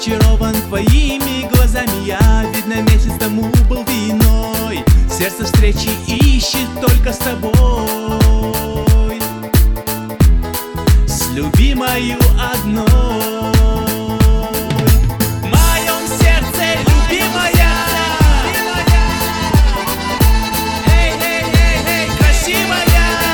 Очарован твоими глазами я, видно, месяц тому был виной. Сердце встречи ищет только с тобой, с любимою одной. В моем сердце любимая, эй, эй, эй, эй, красивая.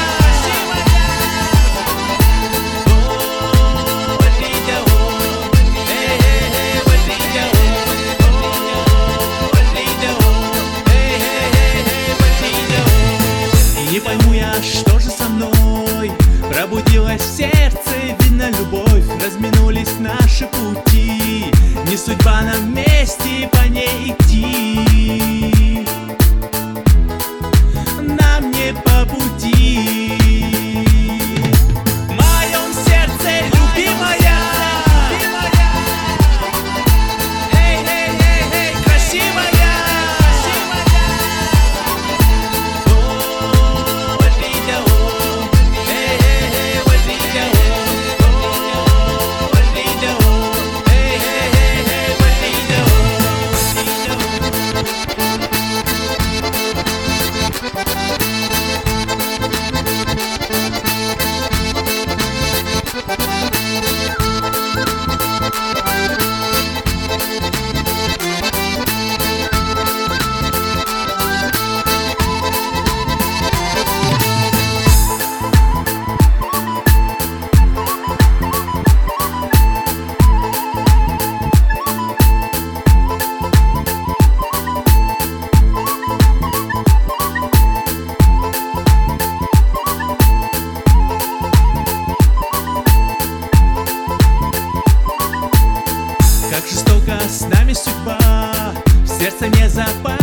Не пойму я, что же со мной пробудилась в сердце, видно, любовь. Разминулись наши пути, не судьба нам вместе по ней идти. Нам не по пути. В моем сердце любимая, эй, эй, эй, эй, красивая. Как жестоко с нами судьба, в сердце не запал.